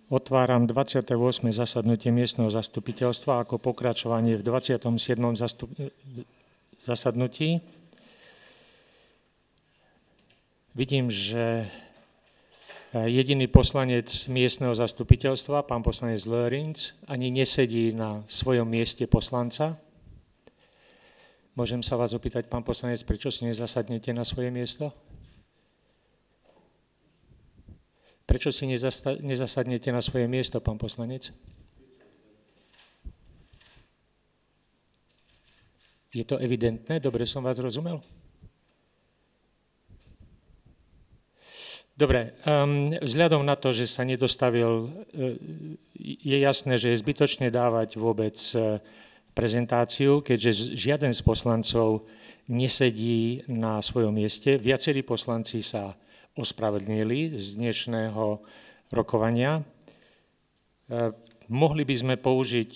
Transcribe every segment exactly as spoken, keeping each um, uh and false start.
Otváram dvadsiate ôsme zasadnutie miestneho zastupiteľstva ako pokračovanie v dvadsiatom siedmom zastup- zasadnutí. Vidím, že jediný poslanec miestneho zastupiteľstva, pán poslanec Lörinc, ani nesedí na svojom mieste poslanca. Môžem sa vás opýtať, pán poslanec, prečo si nezasadnete na svoje miesto? Prečo si nezasta- nezasadnete na svoje miesto, pán poslanec? Je to evidentné? Dobre som vás rozumel? Dobre, um, vzhľadom na to, že sa nedostavil, je jasné, že je zbytočné dávať vôbec prezentáciu, keďže žiaden z poslancov nesedí na svojom mieste. Viacerí poslanci sa ospravedlnili z dnešného rokovania. Mohli by sme použiť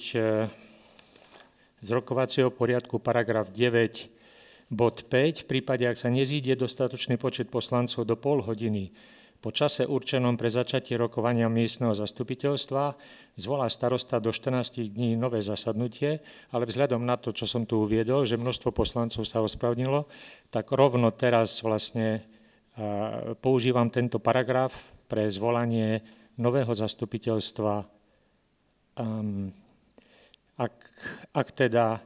z rokovacieho poriadku paragraf deväť bod päť, v prípade, ak sa nezíde dostatočný počet poslancov do pol hodiny po čase určenom pre začatie rokovania miestneho zastupiteľstva, zvolá starosta do štrnástich dní nové zasadnutie, ale vzhľadom na to, čo som tu uviedol, že množstvo poslancov sa ospravedlnilo, tak rovno teraz vlastne používam tento paragraf pre zvolanie nového zastupiteľstva. Um, ak, ak teda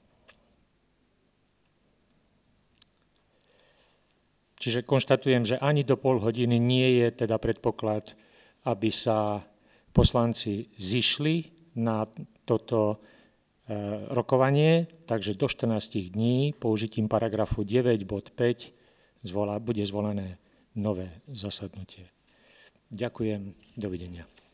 Čiže konštatujem, že ani do pol hodiny nie je teda predpoklad, aby sa poslanci zišli na toto e, rokovanie, takže do štrnástich dní použitím paragrafu deväť bod päť zvolá, bude zvolené nové zasadnutie. Ďakujem, dovidenia.